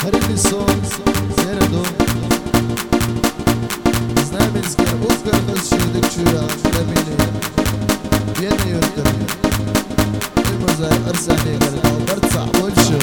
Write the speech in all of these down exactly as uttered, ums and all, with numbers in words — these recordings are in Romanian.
Ribni son, Zeredu Znamenske uzgardos šedik čuja Remini Vjene yurtani Imazay Arsani Gardal Barca Bolşu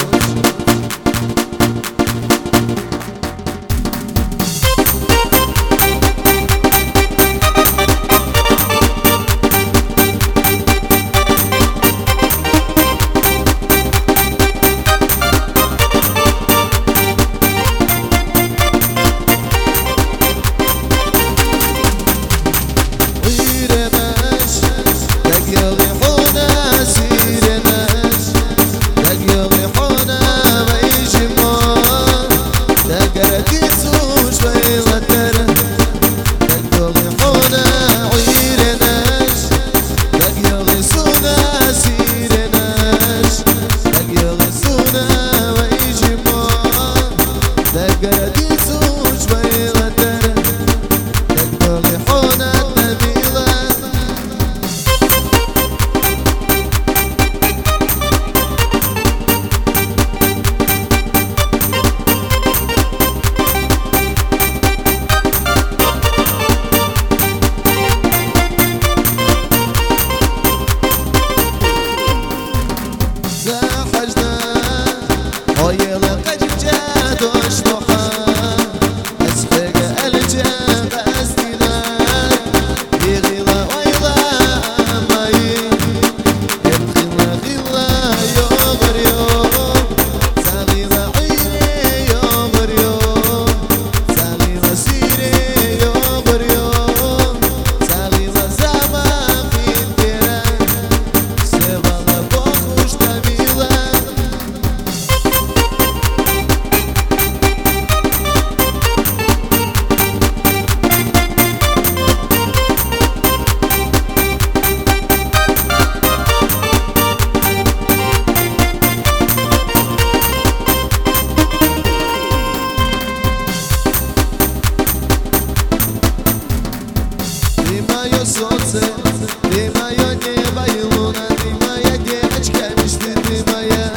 Солнце, ты мое небо и луна, ты моя девочка мечты, ты моя,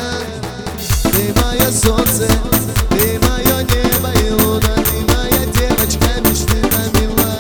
ты мое солнце, ты мое небо и луна, ты моя девочка мечты, на мила.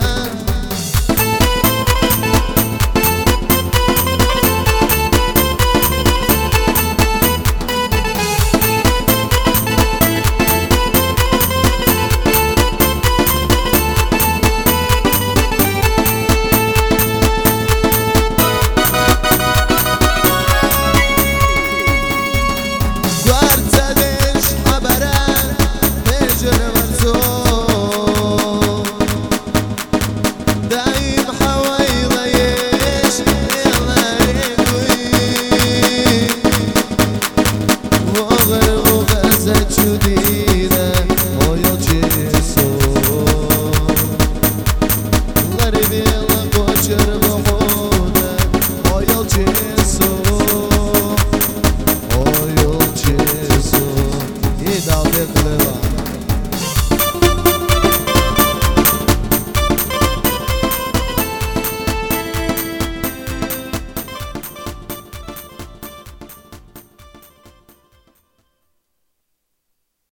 Let it be.